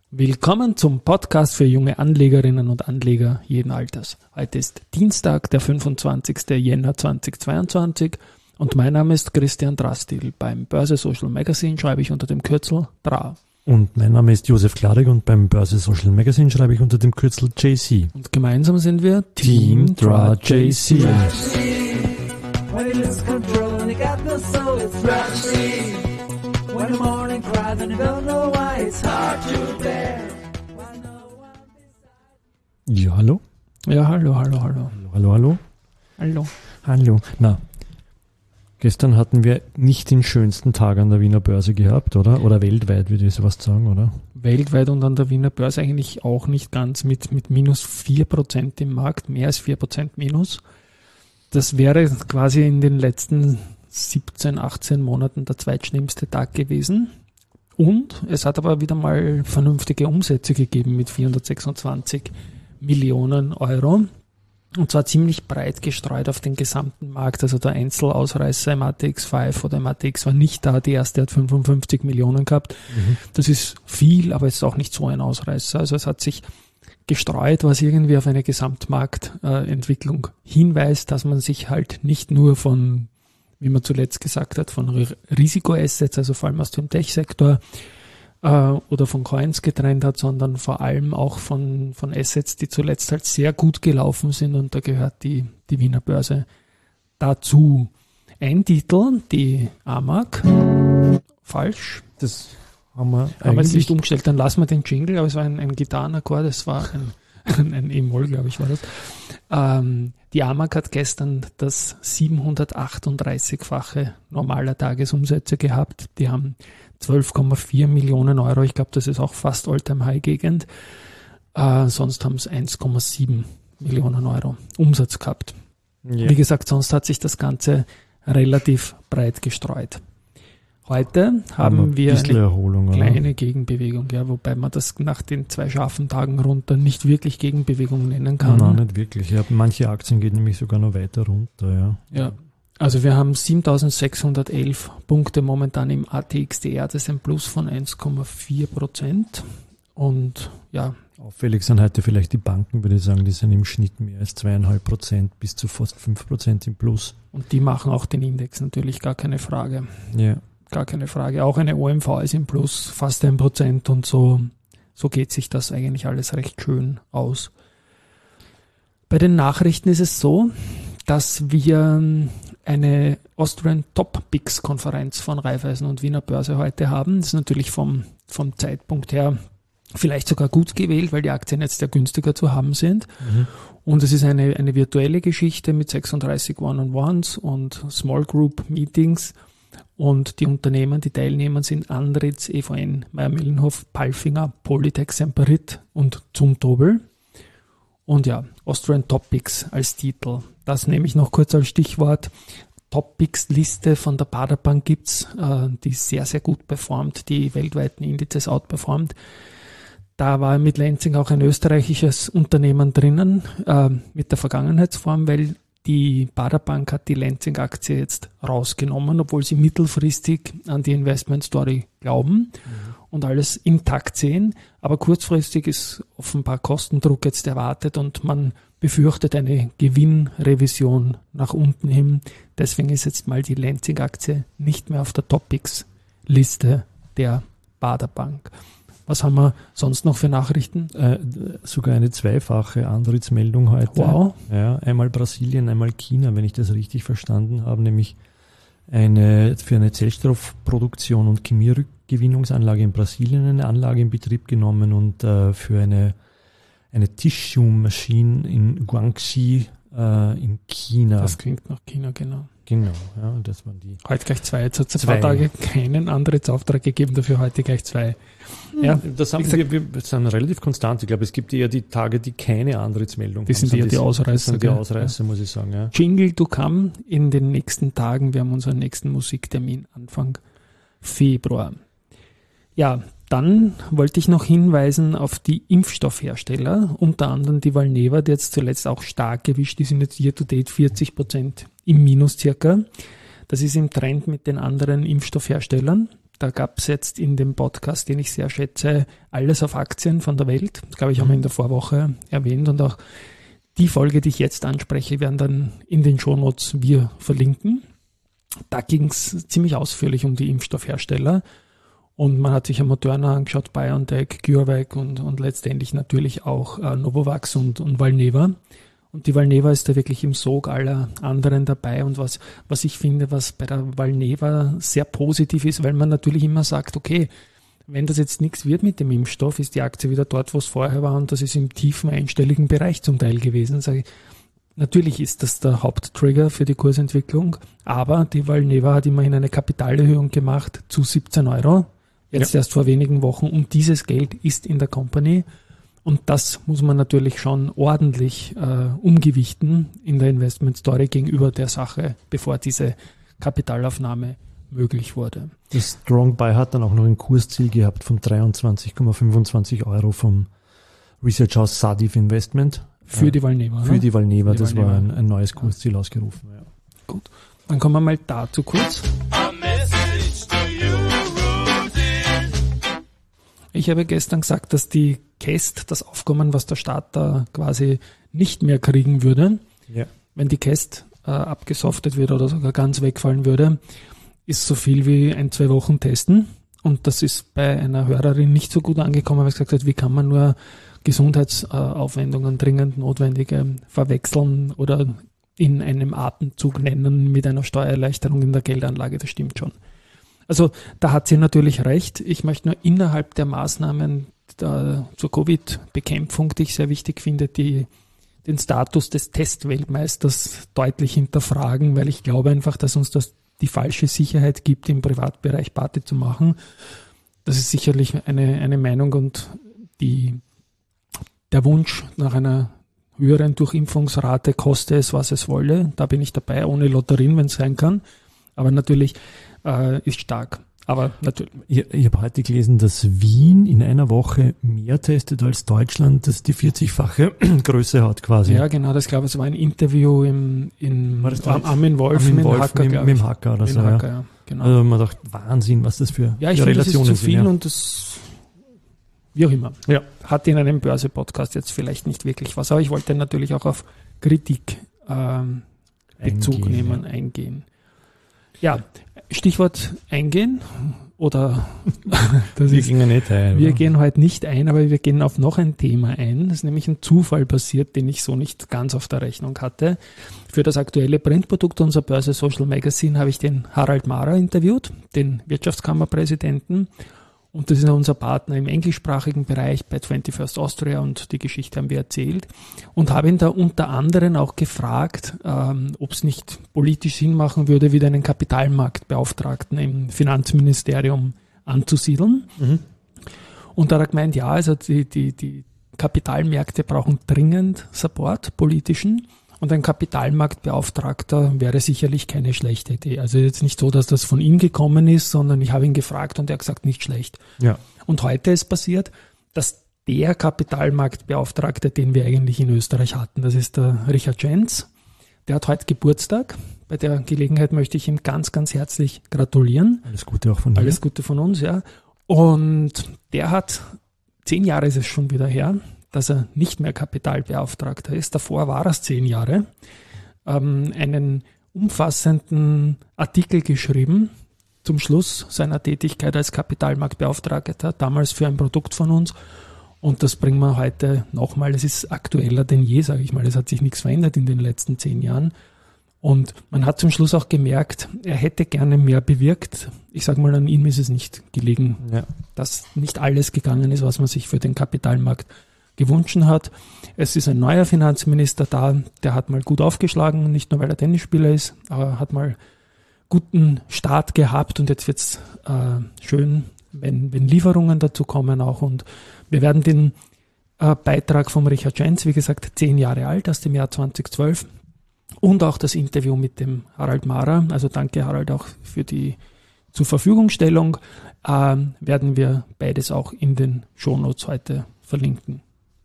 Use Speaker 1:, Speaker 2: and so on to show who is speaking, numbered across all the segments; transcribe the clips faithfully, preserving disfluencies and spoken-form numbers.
Speaker 1: Willkommen zum Podcast für junge Anlegerinnen und Anleger jeden Alters. Heute ist Dienstag, der fünfundzwanzigster Jänner zweitausendzweiundzwanzig und mein Name ist Christian Drastil. Beim Börse Social Magazine schreibe ich unter dem Kürzel D R A.
Speaker 2: Und mein Name ist Josef Klarig und beim Börse Social Magazine schreibe ich unter dem Kürzel J C.
Speaker 1: Und gemeinsam sind wir Team, Team D R A J C.
Speaker 2: Ja, hallo?
Speaker 1: Ja, hallo, hallo, hallo.
Speaker 2: Hallo, hallo?
Speaker 1: Hallo.
Speaker 2: Hallo. Na, gestern hatten wir nicht den schönsten Tag an der Wiener Börse gehabt, oder? Oder weltweit, würde ich sowas sagen, oder?
Speaker 1: Weltweit und an der Wiener Börse eigentlich auch nicht ganz mit, mit minus vier Prozent im Markt, mehr als vier Prozent minus. Das wäre quasi in den letzten siebzehn, achtzehn Monaten der zweitschlimmste Tag gewesen. Und es hat aber wieder mal vernünftige Umsätze gegeben mit vierhundertsechsundzwanzig Millionen Euro. Und zwar ziemlich breit gestreut auf den gesamten Markt. Also der Einzelausreißer im A T X fünf oder im A T X war nicht da. Die erste hat fünfundfünfzig Millionen gehabt. Mhm. Das ist viel, aber es ist auch nicht so ein Ausreißer. Also es hat sich gestreut, was irgendwie auf eine Gesamtmarktentwicklung hinweist, dass man sich halt nicht nur von, wie man zuletzt gesagt hat, von Risikoassets, also vor allem aus dem Tech-Sektor äh, oder von Coins getrennt hat, sondern vor allem auch von, von Assets, die zuletzt halt sehr gut gelaufen sind, und da gehört die, die Wiener Börse dazu. Ein Titel, die A M A G, falsch.
Speaker 2: Das haben wir
Speaker 1: Haben wir jetzt nicht umgestellt, dann lassen wir den Jingle, aber es war ein, ein Gitarrenakkord, es war ein, ein E-Moll, glaube ich, war das. Ähm, die A M A G hat gestern das siebenhundertachtunddreißig-fache normaler Tagesumsätze gehabt. Die haben zwölf Komma vier Millionen Euro. Ich glaube, das ist auch fast All-Time-High-Gegend. Äh, sonst haben es eins Komma sieben Millionen Euro Umsatz gehabt. Ja. Wie gesagt, sonst hat sich das Ganze relativ breit gestreut. Heute haben, haben wir eine
Speaker 2: Erholung,
Speaker 1: kleine
Speaker 2: oder?
Speaker 1: Gegenbewegung, ja, wobei man das nach den zwei scharfen Tagen runter nicht wirklich Gegenbewegung nennen kann.
Speaker 2: Nein, nicht wirklich. Ja, manche Aktien gehen nämlich sogar noch weiter runter. Ja,
Speaker 1: ja. Also wir haben siebentausendsechshundertelf Punkte momentan im A T X D R, das ist ein Plus von eins Komma vier Prozent. Und ja.
Speaker 2: Auffällig sind heute vielleicht die Banken, würde ich sagen, die sind im Schnitt mehr als zwei Komma fünf Prozent bis zu fast fünf Prozent im Plus.
Speaker 1: Und die machen auch den Index natürlich, gar keine Frage.
Speaker 2: Ja.
Speaker 1: Gar keine Frage. Auch eine O M V ist im Plus, fast ein Prozent, und so, so geht sich das eigentlich alles recht schön aus. Bei den Nachrichten ist es so, dass wir eine Austrian Top Picks Konferenz von Raiffeisen und Wiener Börse heute haben. Das ist natürlich vom, vom Zeitpunkt her vielleicht sogar gut gewählt, weil die Aktien jetzt sehr günstiger zu haben sind. Mhm. Und es ist eine, eine virtuelle Geschichte mit sechsunddreißig One-on-Ones und Small Group Meetings. Und die Unternehmen, die Teilnehmer sind Andritz, E V N, Mayr-Melnhof, Palfinger, Polytech, Semperit und Zumtobel. Und ja, Austrian Topics als Titel. Das nehme ich noch kurz als Stichwort. Topics-Liste von der Baader Bank gibt's, äh, die sehr, sehr gut performt, die weltweiten Indizes outperformt. Da war mit Lenzing auch ein österreichisches Unternehmen drinnen, äh, mit der Vergangenheitsform, weil die Baader Bank hat die Lenzing-Aktie jetzt rausgenommen, obwohl sie mittelfristig an die Investment-Story glauben mhm. und alles intakt sehen. Aber kurzfristig ist offenbar Kostendruck jetzt erwartet und man befürchtet eine Gewinnrevision nach unten hin. Deswegen ist jetzt mal die Lenzing-Aktie nicht mehr auf der Topics-Liste der Baader Bank. Was haben wir sonst noch für Nachrichten?
Speaker 2: Äh, sogar eine zweifache Andritz-Meldung heute.
Speaker 1: Wow.
Speaker 2: Ja, einmal Brasilien, einmal China, wenn ich das richtig verstanden habe, nämlich eine für eine Zellstoffproduktion und Chemierückgewinnungsanlage in Brasilien eine Anlage in Betrieb genommen und äh, für eine, eine Tissue-Maschine in Guangxi äh, in China.
Speaker 1: Das klingt nach China, genau.
Speaker 2: Genau, ja, und das waren die.
Speaker 1: Heute gleich zwei. Jetzt hat es ein paar Tage keinen Andritz-Auftrag gegeben, dafür heute gleich zwei.
Speaker 2: Ja, das haben wir, wir sind relativ konstant. Ich glaube, es gibt eher die Tage, die keine Andritz-Meldung haben.
Speaker 1: Das sind eher die Ausreißer. Das
Speaker 2: sind die Ausreißer, ja. Muss ich sagen. Ja.
Speaker 1: Jingle to come in den nächsten Tagen. Wir haben unseren nächsten Musiktermin Anfang Februar. Ja, dann wollte ich noch hinweisen auf die Impfstoffhersteller, unter anderem die Valneva, die jetzt zuletzt auch stark gewischt, die sind jetzt year to date vierzig Prozent im Minus circa. Das ist im Trend mit den anderen Impfstoffherstellern. Da gab es jetzt in dem Podcast, den ich sehr schätze, alles auf Aktien von der Welt. Das, glaube ich, haben wir in der Vorwoche erwähnt. Und auch die Folge, die ich jetzt anspreche, werden dann in den Shownotes wir verlinken. Da ging es ziemlich ausführlich um die Impfstoffhersteller. Und man hat sich ja Moderna angeschaut, BioNTech, CureVac und, und letztendlich natürlich auch äh, Novavax und, und Valneva. Und die Valneva ist da wirklich im Sog aller anderen dabei. Und was, was ich finde, was bei der Valneva sehr positiv ist, weil man natürlich immer sagt, okay, wenn das jetzt nichts wird mit dem Impfstoff, ist die Aktie wieder dort, wo es vorher war. Und das ist im tiefen einstelligen Bereich zum Teil gewesen. Sage ich, natürlich ist das der Haupttrigger für die Kursentwicklung. Aber die Valneva hat immerhin eine Kapitalerhöhung gemacht zu siebzehn Euro. Jetzt ja. erst vor wenigen Wochen. Und dieses Geld ist in der Company. Und das muss man natürlich schon ordentlich äh, umgewichten in der Investment Story gegenüber der Sache, bevor diese Kapitalaufnahme möglich wurde.
Speaker 2: Das Strong Buy hat dann auch noch ein Kursziel gehabt von dreiundzwanzig Komma fünfundzwanzig Euro vom Research House Sadiv Investment.
Speaker 1: Für äh, die Valneva.
Speaker 2: Für die Valneva,
Speaker 1: die
Speaker 2: das
Speaker 1: Valneva.
Speaker 2: war ein, ein neues Kursziel ausgerufen. Ja.
Speaker 1: Gut, dann kommen wir mal dazu kurz. Ich habe gestern gesagt, dass die C A S T, das Aufkommen, was der Staat da quasi nicht mehr kriegen würde,
Speaker 2: ja.
Speaker 1: wenn die C A S T äh, abgesoftet wird oder sogar ganz wegfallen würde, ist so viel wie ein, zwei Wochen testen. Und das ist bei einer Hörerin nicht so gut angekommen, weil sie gesagt hat, wie kann man nur Gesundheitsaufwendungen, dringend notwendige, verwechseln oder in einem Atemzug nennen mit einer Steuererleichterung in der Geldanlage. Das stimmt schon. Also da hat sie natürlich recht. Ich möchte nur innerhalb der Maßnahmen der, zur Covid-Bekämpfung, die ich sehr wichtig finde, die, den Status des Testweltmeisters deutlich hinterfragen, weil ich glaube einfach, dass uns das die falsche Sicherheit gibt, im Privatbereich Party zu machen. Das ist sicherlich eine, eine Meinung und die, der Wunsch nach einer höheren Durchimpfungsrate, koste es, was es wolle. Da bin ich dabei, ohne Lotterien, wenn es sein kann. Aber natürlich äh, ist stark. Aber natürlich.
Speaker 2: Ich, ich habe heute gelesen, dass Wien in einer Woche mehr testet als Deutschland, das die vierzigfache Größe hat quasi.
Speaker 1: Ja, genau, das glaube ich, es war ein Interview im, in
Speaker 2: Am
Speaker 1: Armin Wolf,
Speaker 2: Armin
Speaker 1: mit
Speaker 2: Wolf,
Speaker 1: Hacker,
Speaker 2: mit, mit dem Hacker oder
Speaker 1: mit
Speaker 2: so.
Speaker 1: Hacker,
Speaker 2: ja.
Speaker 1: ja, genau.
Speaker 2: Also man dachte, Wahnsinn, was das für
Speaker 1: ja, ich
Speaker 2: Relationen
Speaker 1: finde, das ist zu viel
Speaker 2: sind. Ja.
Speaker 1: Und das, wie auch immer,
Speaker 2: ja.
Speaker 1: hat in einem Börse-Podcast jetzt vielleicht nicht wirklich was. Aber ich wollte natürlich auch auf Kritik ähm, Bezug
Speaker 2: Eingehen,
Speaker 1: nehmen,
Speaker 2: ja.
Speaker 1: eingehen. Ja, Stichwort eingehen oder das
Speaker 2: wir
Speaker 1: ist,
Speaker 2: gehen nicht ein.
Speaker 1: wir
Speaker 2: oder?
Speaker 1: gehen heute nicht ein, aber wir gehen auf noch ein Thema ein. Das ist nämlich ein Zufall passiert, den ich so nicht ganz auf der Rechnung hatte. Für das aktuelle Printprodukt unserer Börse Social Magazine habe ich den Harald Mahrer interviewt, den Wirtschaftskammerpräsidenten. Und das ist unser Partner im englischsprachigen Bereich bei twenty-first Austria und die Geschichte haben wir erzählt. Und habe ihn da unter anderem auch gefragt, ähm, ob es nicht politisch Sinn machen würde, wieder einen Kapitalmarktbeauftragten im Finanzministerium anzusiedeln. Mhm. Und da hat er gemeint, ja, also die, die, die Kapitalmärkte brauchen dringend Support, politischen. Und ein Kapitalmarktbeauftragter wäre sicherlich keine schlechte Idee. Also jetzt nicht so, dass das von ihm gekommen ist, sondern ich habe ihn gefragt und er hat gesagt, nicht schlecht.
Speaker 2: Ja.
Speaker 1: Und heute ist passiert, dass der Kapitalmarktbeauftragte, den wir eigentlich in Österreich hatten, das ist der Richard Jens, der hat heute Geburtstag. Bei der Gelegenheit möchte ich ihm ganz, ganz herzlich gratulieren.
Speaker 2: Alles Gute auch von dir.
Speaker 1: Alles Gute von uns, ja. Und der hat, zehn Jahre ist es schon wieder her, dass er nicht mehr Kapitalbeauftragter ist. Davor war es zehn Jahre. Ähm, einen umfassenden Artikel geschrieben zum Schluss seiner Tätigkeit als Kapitalmarktbeauftragter, damals für ein Produkt von uns. Und das bringen wir heute nochmal. Es ist aktueller denn je, sage ich mal. Es hat sich nichts verändert in den letzten zehn Jahren. Und man hat zum Schluss auch gemerkt, er hätte gerne mehr bewirkt. Ich sage mal, an ihm ist es nicht gelegen,
Speaker 2: ja.
Speaker 1: dass nicht alles gegangen ist, was man sich für den Kapitalmarkt gewünscht hat. Es ist ein neuer Finanzminister da, der hat mal gut aufgeschlagen, nicht nur weil er Tennisspieler ist, aber hat mal guten Start gehabt und jetzt wird es äh, schön, wenn, wenn Lieferungen dazu kommen auch. Und wir werden den äh, Beitrag vom Richard Jens, wie gesagt, zehn Jahre alt, aus dem Jahr zweitausendzwölf und auch das Interview mit dem Harald Mahrer, also danke Harald auch für die zur Verfügungstellung, äh, werden wir beides auch in den Shownotes heute verlinken.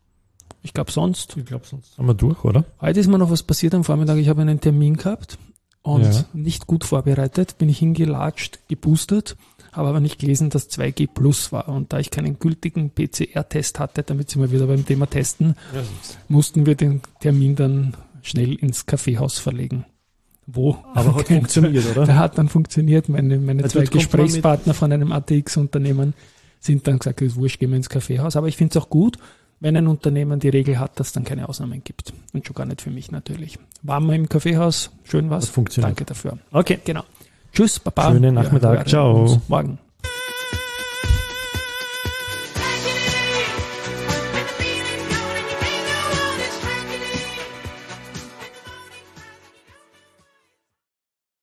Speaker 1: Ich glaube sonst.
Speaker 2: Ich glaube sonst sind wir durch, oder?
Speaker 1: Heute ist mir noch was passiert am Vormittag. Ich habe einen Termin gehabt und
Speaker 2: ja.
Speaker 1: nicht gut vorbereitet. Bin ich hingelatscht, geboostert habe aber nicht gelesen, dass zwei G plus war. Und da ich keinen gültigen P C R-Test hatte, damit sind wir wieder beim Thema Testen, ja, mussten wir den Termin dann schnell ins Kaffeehaus verlegen. Wo?
Speaker 2: Aber hat funktioniert, oder?
Speaker 1: Der hat dann funktioniert. Meine, meine
Speaker 2: also
Speaker 1: zwei Gesprächspartner von einem A T X-Unternehmen sind dann gesagt, wurscht, gehen wir ins Kaffeehaus. Aber ich finde es auch gut, wenn ein Unternehmen die Regel hat, dass es dann keine Ausnahmen gibt. Und schon gar nicht für mich natürlich. Waren wir im Kaffeehaus, schön was.
Speaker 2: Das funktioniert.
Speaker 1: Danke dafür.
Speaker 2: Okay.
Speaker 1: Genau. Tschüss, Baba.
Speaker 2: Schönen Nachmittag. Ciao.
Speaker 1: Morgen.